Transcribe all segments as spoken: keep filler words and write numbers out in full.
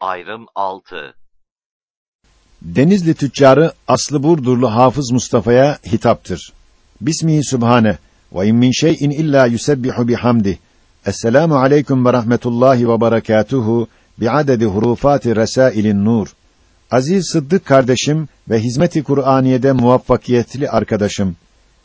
Ayrım altı. Denizli tüccarı Aslı Burdurlu Hafız Mustafa'ya hitaptır. Bismihi Sübhane ve in min şey'in illa yusebbihu bihamdi. Esselamu aleyküm ve rahmetullahi ve berekatuhu bi'adedi hurufati resailin nur. Aziz Sıddık kardeşim ve hizmet-i Kur'aniye'de muvaffakiyetli arkadaşım.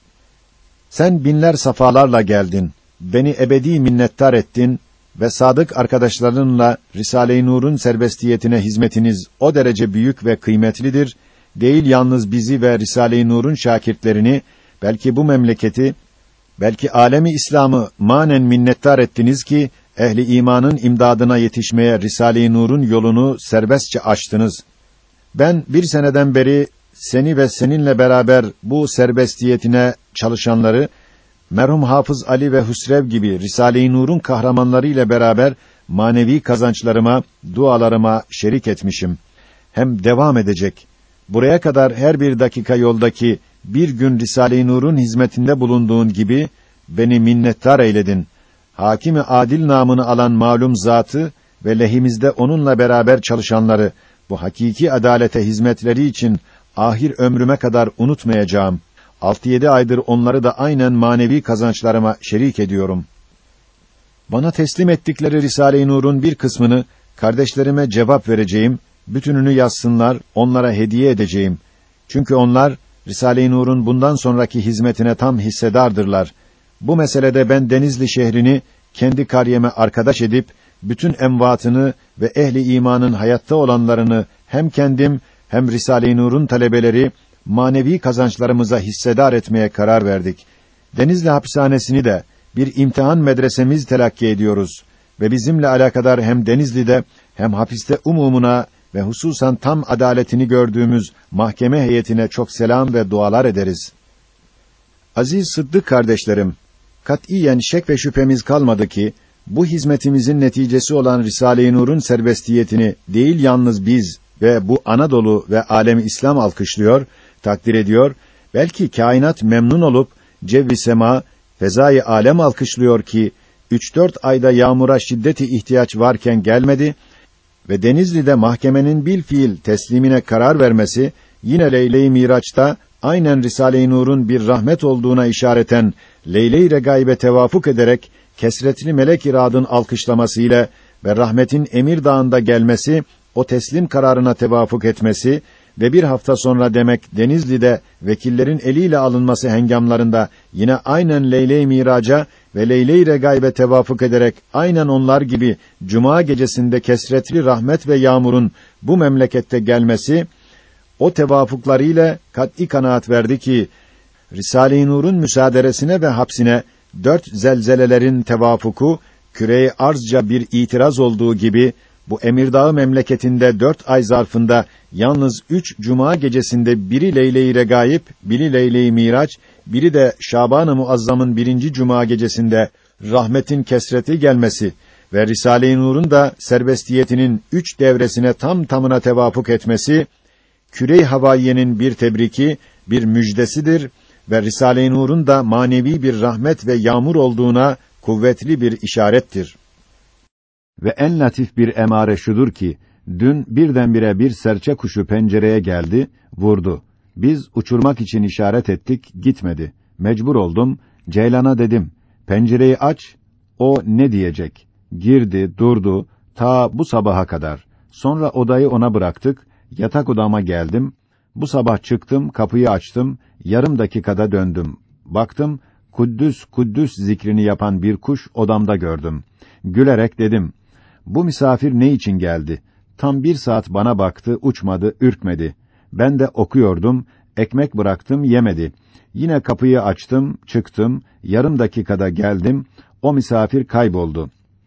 Sen binler safalarla geldin. Beni ebedi minnettar ettin ve sadık arkadaşlarınla Risale-i Nur'un serbestiyetine hizmetiniz o derece büyük ve kıymetlidir. Değil yalnız bizi ve Risale-i Nur'un şakirtlerini, belki bu memleketi, belki alemi İslam'ı manen minnettar ettiniz ki ehli imanın imdadına yetişmeye Risale-i Nur'un yolunu serbestçe açtınız. Ben bir seneden beri seni ve seninle beraber bu serbestiyetine çalışanları, merhum Hafız Ali ve Hüsrev gibi Risale-i Nur'un kahramanları ile beraber manevi kazançlarıma, dualarıma şerik etmişim. Hem devam edecek. Buraya kadar her bir dakika yoldaki bir gün Risale-i Nur'un hizmetinde bulunduğun gibi beni minnettar eyledin. Hakimi adil namını alan malum zatı ve lehimizde onunla beraber çalışanları bu hakiki adalete hizmetleri için ahir ömrüme kadar unutmayacağım. Altı yedi aydır onları da aynen manevi kazançlarıma şerik ediyorum. Bana teslim ettikleri Risale-i Nur'un bir kısmını kardeşlerime cevap vereceğim, bütününü yazsınlar, onlara hediye edeceğim. Çünkü onlar Risale-i Nur'un bundan sonraki hizmetine tam hissedardırlar. Bu meselede ben Denizli şehrini kendi kariyeme arkadaş edip bütün envatını ve ehli imanın hayatta olanlarını hem kendim hem Risale-i Nur'un talebeleri manevi kazançlarımıza hissedar etmeye karar verdik. Denizli hapishanesini de bir imtihan medresemiz telakki ediyoruz ve bizimle alakadar hem Denizli'de hem hapiste umumuna ve hususan tam adaletini gördüğümüz mahkeme heyetine çok selam ve dualar ederiz. Aziz Sıddık kardeşlerim, katiyen şek ve şüphemiz kalmadı ki bu hizmetimizin neticesi olan Risale-i Nur'un serbestiyetini değil yalnız biz ve bu Anadolu ve alemi İslam alkışlıyor, takdir ediyor, belki kainat memnun olup cevvi sema, fezai alem alkışlıyor ki üç dört ayda yağmura şiddeti ihtiyaç varken gelmedi ve Denizli'de mahkemenin bilfiil teslimine karar vermesi yine Leyle-i Miraç'ta aynen Risale-i Nur'un bir rahmet olduğuna işareten Leyle-i Regaib'e tevafuk ederek kesretli melek iradın alkışlamasıyla ve rahmetin Emir Dağı'nda gelmesi, o teslim kararına tevafuk etmesi ve bir hafta sonra demek Denizli'de vekillerin eliyle alınması hengamlarında yine aynen Leyle-i Miraç'a ve Leyle-i Regaib'e tevafuk ederek aynen onlar gibi Cuma gecesinde kesretli rahmet ve yağmurun bu memlekette gelmesi, o tevafuklarıyla kat'î kanaat verdi ki Risale-i Nur'un müsaaderesine ve hapsine dört zelzelelerin tevafuku küre-i arzca bir itiraz olduğu gibi bu Emirdağ memleketinde dört ay zarfında yalnız üç Cuma gecesinde biri Leyle-i Regaib, biri Leyle-i Miraç, biri de Şaban-ı Muazzam'ın birinci Cuma gecesinde rahmetin kesreti gelmesi ve Risale-i Nur'un da serbestiyetinin üç devresine tam tamına tevafuk etmesi, küre-i havaiyenin bir tebriki, bir müjdesidir ve Risale-i Nur'un da manevi bir rahmet ve yağmur olduğuna kuvvetli bir işarettir. Ve en latif bir emare şudur ki, dün birdenbire bir serçe kuşu pencereye geldi, vurdu. Biz uçurmak için işaret ettik, gitmedi. Mecbur oldum, Ceylan'a dedim, pencereyi aç, o ne diyecek? Girdi, durdu, ta bu sabaha kadar. Sonra odayı ona bıraktık, yatak odama geldim. Bu sabah çıktım, kapıyı açtım, yarım dakikada döndüm. Baktım, Kuddüs, Kuddüs zikrini yapan bir kuş odamda gördüm. Gülerek dedim, bu misafir ne için geldi? Tam bir saat bana baktı, uçmadı, ürkmedi. Ben de okuyordum, ekmek bıraktım, yemedi. Yine kapıyı açtım, çıktım, yarım dakikada geldim, o misafir kayboldu.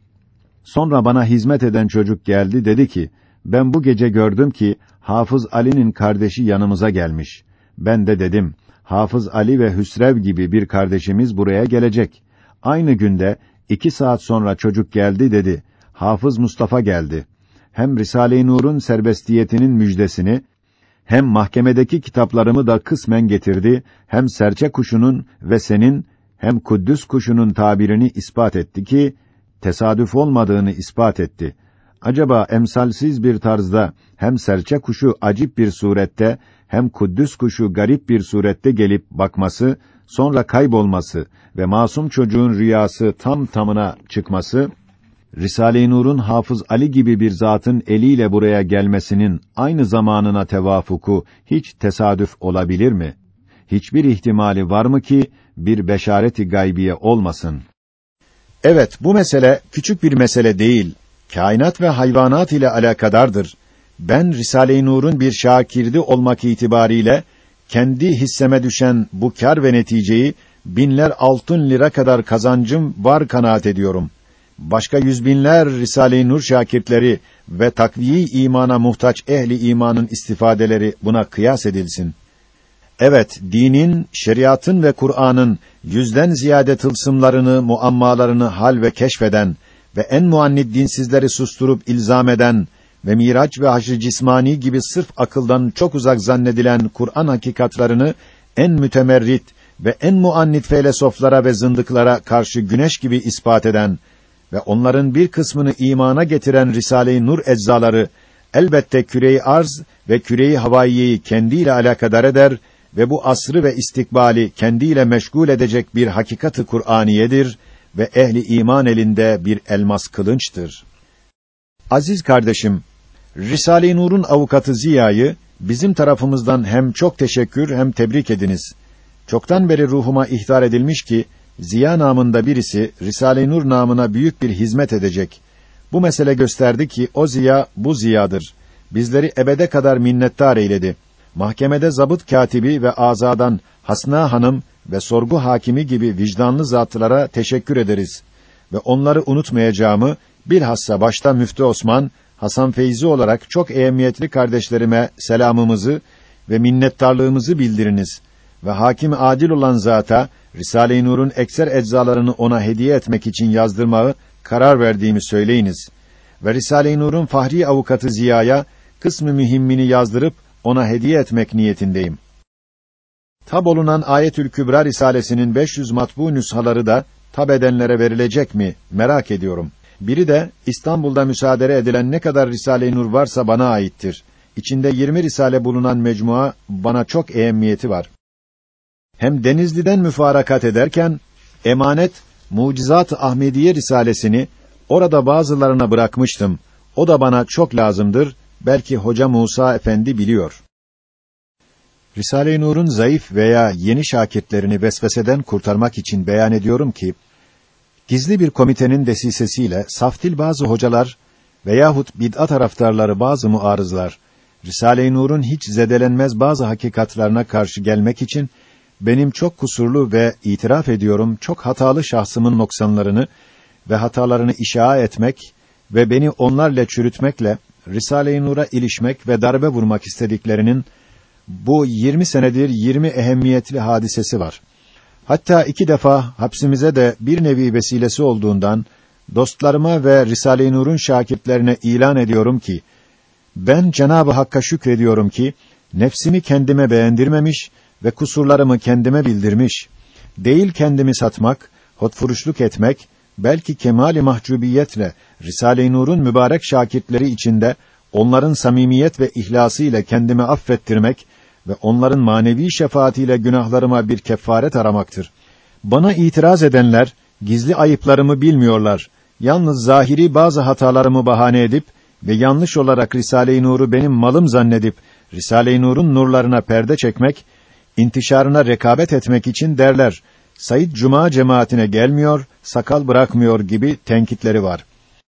Sonra bana hizmet eden çocuk geldi, dedi ki, ben bu gece gördüm ki, Hafız Ali'nin kardeşi yanımıza gelmiş. Ben de dedim, Hafız Ali ve Hüsrev gibi bir kardeşimiz buraya gelecek. Aynı günde, iki saat sonra çocuk geldi dedi, Hafız Mustafa geldi. Hem Risale-i Nur'un serbestiyetinin müjdesini, hem mahkemedeki kitaplarımı da kısmen getirdi, hem serçe kuşunun ve senin, hem Kuddüs kuşunun tabirini ispat etti ki, tesadüf olmadığını ispat etti. acaba emsalsiz bir tarzda hem serçe kuşu acip bir surette hem Kuddüs kuşu garip bir surette gelip bakması, sonra kaybolması ve masum çocuğun rüyası tam tamına çıkması, Risale-i Nur'un Hafız Ali gibi bir zatın eliyle buraya gelmesinin aynı zamanına tevafuku hiç tesadüf olabilir mi? Hiçbir ihtimali var mı ki bir beşareti gaybiye olmasın? Evet, bu mesele küçük bir mesele değil. Kainat ve hayvanat ile alakadardır. Ben Risale-i Nur'un bir şakirdi olmak itibariyle kendi hisseme düşen bu kâr ve neticeyi binler altın lira kadar kazancım var kanaat ediyorum. Başka yüz binler Risale-i Nur şakirtleri ve takviye imana muhtaç ehli imanın istifadeleri buna kıyas edilsin. Evet, dinin, şeriatın ve Kur'an'ın yüzden ziyade tılsımlarını, muammalarını hal ve keşfeden ve en muannid dinsizleri susturup ilzam eden ve Miraç ve Haşr-ı Cismani gibi sırf akıldan çok uzak zannedilen Kur'an hakikatlarını en mütemerrit ve en muannid felsefelere ve zındıklara karşı güneş gibi ispat eden ve onların bir kısmını imana getiren Risale-i Nur eczaları elbette küre-i arz ve küre-i havaiyeyi kendiyle alakadar eder ve bu asrı ve istikbali kendiyle meşgul edecek bir hakikati Kur'aniyedir ve ehli iman elinde bir elmas kılınçtır. Aziz kardeşim, Risale-i Nur'un avukatı Ziya'yı bizim tarafımızdan hem çok teşekkür hem tebrik ediniz. Çoktan beri ruhuma ihtar edilmiş ki Ziya namında birisi Risale-i Nur namına büyük bir hizmet edecek. Bu mesele gösterdi ki o Ziya bu Ziya'dır. Bizleri ebede kadar minnettar eyledi. Mahkemede zabıt katibi ve azadan Hasna Hanım ve sorgu hakimi gibi vicdanlı zatlara teşekkür ederiz ve onları unutmayacağımı bilhassa başta Müftü Osman, Hasan Feyzi olarak çok ehemmiyetli kardeşlerime selamımızı ve minnettarlığımızı bildiriniz ve hakim adil olan zata Risale-i Nur'un ekser eczalarını ona hediye etmek için yazdırmayı karar verdiğimi söyleyiniz ve Risale-i Nur'un fahri avukatı Ziya'ya kısmı mühimmini yazdırıp ona hediye etmek niyetindeyim. Tab olunan Ayetül Kübra risalesinin beş yüz matbu nüshaları da tab edenlere verilecek mi merak ediyorum. Biri de İstanbul'da müsaade edilen ne kadar Risale-i Nur varsa bana aittir. İçinde yirmi risale bulunan mecmua bana çok ehemmiyeti var. Hem Denizli'den müfarakat ederken emanet Mucizat-ı Ahmediye risalesini orada bazılarına bırakmıştım. O da bana çok lazımdır. Belki Hoca Musa Efendi biliyor. Risale-i Nur'un zayıf veya yeni şakirtlerini vesveseden kurtarmak için beyan ediyorum ki, gizli bir komitenin desisesiyle saftil bazı hocalar veyahut bid'at taraftarları bazı muarızlar, Risale-i Nur'un hiç zedelenmez bazı hakikatlarına karşı gelmek için, benim çok kusurlu ve itiraf ediyorum çok hatalı şahsımın noksanlarını ve hatalarını işaa etmek ve beni onlarla çürütmekle, Risale-i Nur'a ilişmek ve darbe vurmak istediklerinin bu yirmi senedir yirmi ehemmiyetli hadisesi var. Hatta iki defa hapsimize de bir nevi vesilesi olduğundan dostlarıma ve Risale-i Nur'un şakirtlerine ilan ediyorum ki ben Cenab-ı Hakk'a şükrediyorum ki nefsimi kendime beğendirmemiş ve kusurlarımı kendime bildirmiş. Değil kendimi satmak, hotfuruşluk etmek, belki kemâl-i mahcubiyetle Risale-i Nur'un mübarek şakirtleri içinde onların samimiyet ve ihlası ile kendimi affettirmek ve onların manevi şefaatiyle günahlarıma bir kefaret aramaktır. Bana itiraz edenler gizli ayıplarımı bilmiyorlar. Yalnız zahiri bazı hatalarımı bahane edip ve yanlış olarak Risale-i Nur'u benim malım zannedip Risale-i Nur'un nurlarına perde çekmek, intişarına rekabet etmek için derler. Said Cuma cemaatine gelmiyor, sakal bırakmıyor gibi tenkitleri var.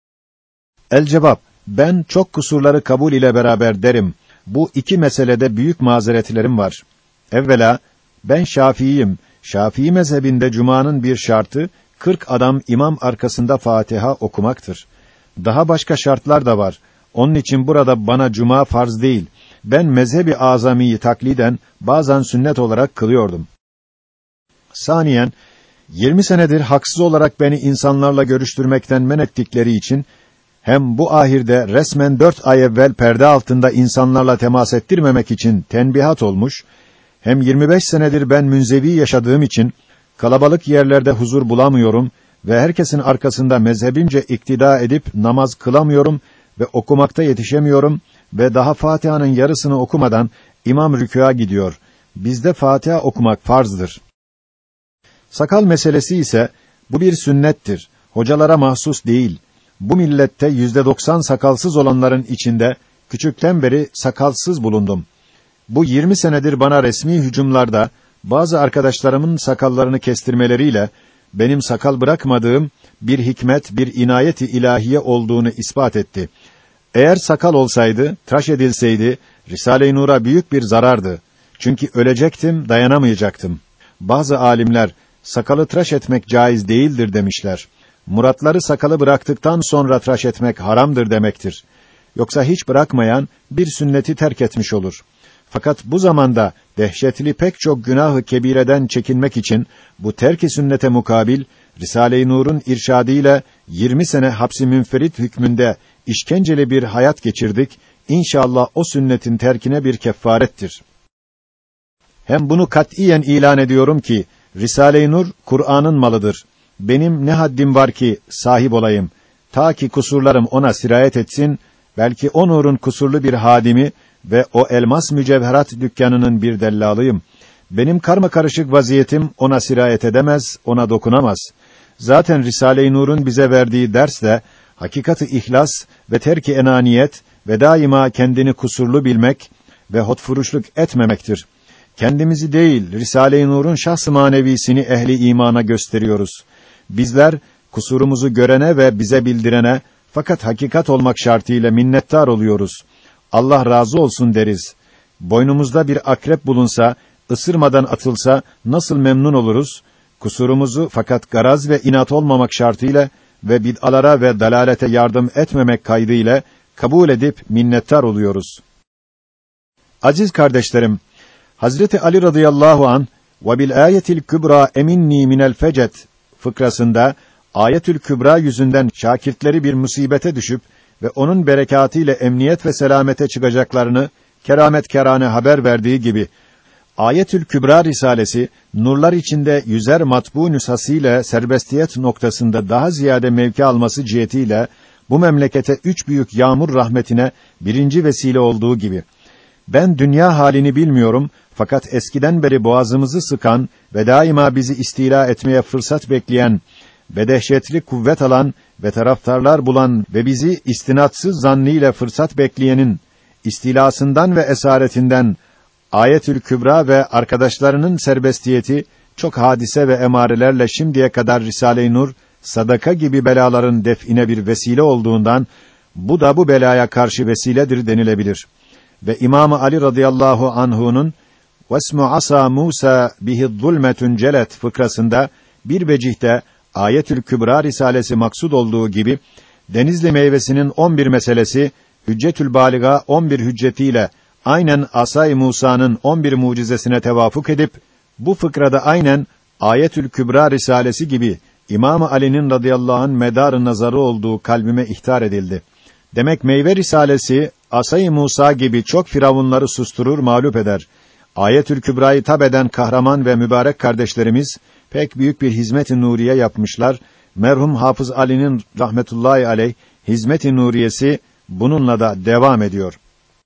El cevap, ben çok kusurları kabul ile beraber derim. Bu iki meselede büyük mazeretlerim var. Evvela, ben Şafiiyim. Şafii mezhebinde Cuma'nın bir şartı, kırk adam imam arkasında Fatiha okumaktır. Daha başka şartlar da var. Onun için burada bana Cuma farz değil. Ben mezhebi azamiyi takliden bazen sünnet olarak kılıyordum. Saniyen, yirmi senedir haksız olarak beni insanlarla görüştürmekten men ettikleri için, hem bu ahirde resmen dört ay evvel perde altında insanlarla temas ettirmemek için tenbihat olmuş, hem yirmi beş senedir ben münzevi yaşadığım için, kalabalık yerlerde huzur bulamıyorum ve herkesin arkasında mezhebimce iktida edip namaz kılamıyorum ve okumakta yetişemiyorum ve daha Fatiha'nın yarısını okumadan imam rükûa gidiyor. Bizde Fatiha okumak farzdır. Sakal meselesi ise bu bir sünnettir. Hocalara mahsus değil. Bu millette yüzde doksan sakalsız olanların içinde küçükten beri sakalsız bulundum. Bu yirmi senedir bana resmi hücumlarda bazı arkadaşlarımın sakallarını kestirmeleriyle benim sakal bırakmadığım bir hikmet, bir inayeti ilahiye olduğunu ispat etti. Eğer sakal olsaydı, tıraş edilseydi, Risale-i Nur'a büyük bir zarardı. Çünkü ölecektim, dayanamayacaktım. Bazı alimler, sakalı tıraş etmek caiz değildir demişler. Muratları sakalı bıraktıktan sonra tıraş etmek haramdır demektir. Yoksa hiç bırakmayan, bir sünneti terk etmiş olur. Fakat bu zamanda dehşetli pek çok günah-ı kebireden çekinmek için bu terk-i sünnete mukabil Risale-i Nur'un irşadıyla yirmi sene hapsi münferit hükmünde işkenceli bir hayat geçirdik. İnşallah o sünnetin terkine bir kefarettir. Hem bunu katiyen ilan ediyorum ki Risale-i Nur Kur'an'ın malıdır. Benim ne haddim var ki sahip olayım. Ta ki kusurlarım ona sirayet etsin, belki o nurun kusurlu bir hadimi ve o elmas mücevherat dükkanının bir dellalıyım. Benim karma karışık vaziyetim ona sirayet edemez, ona dokunamaz. Zaten Risale-i Nur'un bize verdiği ders de hakikati ihlas ve terk-i enaniyet ve daima kendini kusurlu bilmek ve hotfuruşluk etmemektir. Kendimizi değil, Risale-i Nur'un şahs-ı manevisini ehli imana gösteriyoruz. Bizler kusurumuzu görene ve bize bildirene fakat hakikat olmak şartıyla minnettar oluyoruz. Allah razı olsun deriz. Boynumuzda bir akrep bulunsa, ısırmadan atılsa nasıl memnun oluruz? Kusurumuzu fakat garaz ve inat olmamak şartıyla ve bid'alara ve dalalete yardım etmemek kaydıyla kabul edip minnettar oluyoruz. Aziz kardeşlerim, Hazreti Ali radıyallahu an ve bil ayetil kübra eminni minel fecet fıkrasında Ayetül Kübra yüzünden şakirtleri bir musibete düşüp ve onun berekatıyla emniyet ve selamete çıkacaklarını kerametkerane haber verdiği gibi Ayetül Kübra risalesi nurlar içinde yüzer matbu nüshasıyla serbestiyet noktasında daha ziyade mevki alması cihetiyle bu memlekete üç büyük yağmur rahmetine birinci vesile olduğu gibi ben dünya halini bilmiyorum fakat eskiden beri boğazımızı sıkan ve daima bizi istila etmeye fırsat bekleyen ve dehşetli kuvvet alan ve taraftarlar bulan ve bizi istinatsız zannıyla fırsat bekleyenin istilasından ve esaretinden Ayetül Kübra ve arkadaşlarının serbestiyeti çok hadise ve emarelerle şimdiye kadar Risale-i Nur sadaka gibi belaların def'ine bir vesile olduğundan bu da bu belaya karşı vesiledir denilebilir. Ve İmam Ali radıyallahu anhu'nun "Vesmu asa Musa bihi zulmetun celet" fıkrasında bir vecihte Ayetül Kübra risalesi maksud olduğu gibi Denizli meyvesinin on bir meselesi Hüccetül Baliga on bir hüccetiyle aynen Asay Musa'nın on bir mucizesine tevafuk edip bu fıkrada aynen Ayetül Kübra risalesi gibi İmam Ali'nin radıyallahu anh medar-ı nazarı olduğu kalbime ihtar edildi. Demek meyve risalesi Asay Musa gibi çok firavunları susturur, mağlup eder. Ayetül Kübra'yı tabeden kahraman ve mübarek kardeşlerimiz pek büyük bir hizmet-i nuriye yapmışlar. Merhum Hafız Ali'nin rahmetullahi aleyh hizmet-i nuriyesi bununla da devam ediyor.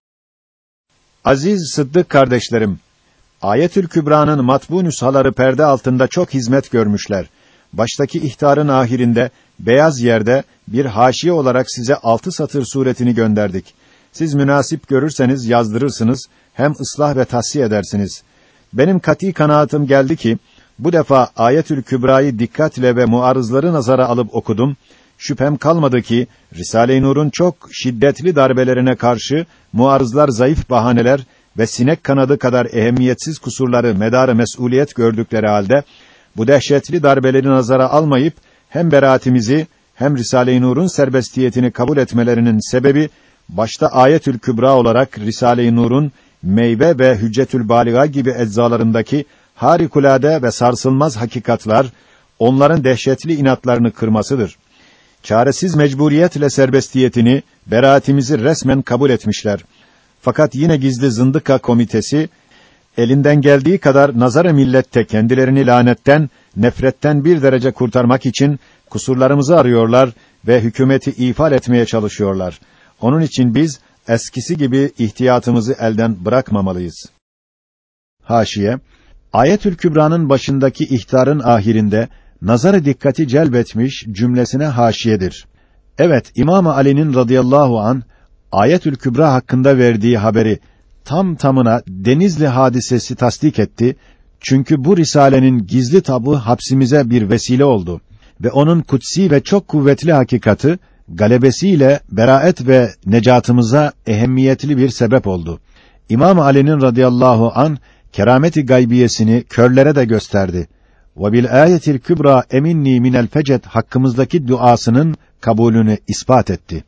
Aziz Sıddık kardeşlerim, Ayetül Kübra'nın matbu nüshaları perde altında çok hizmet görmüşler. Baştaki ihtarın ahirinde beyaz yerde bir haşiye olarak size altı satır suretini gönderdik. Siz münasip görürseniz yazdırırsınız, hem ıslah ve tahsiye edersiniz. Benim kat'î kanaatim geldi ki bu defa Ayetül Kübra'yı dikkatle ve muarızları nazara alıp okudum. Şüphem kalmadı ki Risale-i Nur'un çok şiddetli darbelerine karşı muarızlar zayıf bahaneler ve sinek kanadı kadar ehemmiyetsiz kusurları medar-ı mes'uliyet gördükleri halde bu dehşetli darbeleri nazara almayıp hem beraatimizi hem Risale-i Nur'un serbestiyetini kabul etmelerinin sebebi başta Ayetül Kübra olarak Risale-i Nur'un meyve ve Hüccetül Baliga gibi eczalarındaki harikulade ve sarsılmaz hakikatlar onların dehşetli inatlarını kırmasıdır. Çaresiz mecburiyetle serbestiyetini, beraatimizi resmen kabul etmişler. Fakat yine gizli zındıka komitesi elinden geldiği kadar nazar-ı millette kendilerini lanetten, nefretten bir derece kurtarmak için kusurlarımızı arıyorlar ve hükümeti ifade etmeye çalışıyorlar. Onun için biz eskisi gibi ihtiyatımızı elden bırakmamalıyız. Haşiye, Ayetül Kübra'nın başındaki ihtarın ahirinde nazarı dikkati celbetmiş cümlesine haşiyedir. Evet, İmam Ali'nin radıyallahu an Ayetül Kübra hakkında verdiği haberi tam tamına Denizli hadisesi tasdik etti. Çünkü bu risalenin gizli tabı hapsimize bir vesile oldu ve onun kutsi ve çok kuvvetli hakikati galebesiyle beraet ve necatımıza ehemmiyetli bir sebep oldu. İmam Ali'nin radıyallahu an kerameti gaybiyesini körlere de gösterdi. Ve bil ayetil kübra eminni minel fecet hakkımızdaki duasının kabulünü ispat etti.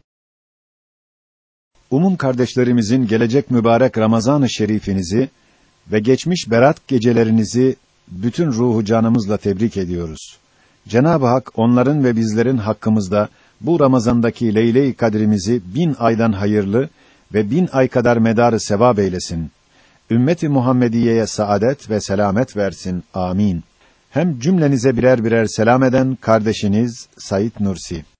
Umum kardeşlerimizin gelecek mübarek Ramazan-ı Şerifinizi ve geçmiş berat gecelerinizi bütün ruhu canımızla tebrik ediyoruz. Cenab-ı Hak onların ve bizlerin hakkımızda bu Ramazandaki Leyle-i Kadrimizi bin aydan hayırlı ve bin ay kadar medarı sevap eylesin. Ümmeti Muhammediye'ye saadet ve selamet versin. Amin. Hem cümlenize birer birer selam eden kardeşiniz Said Nursi.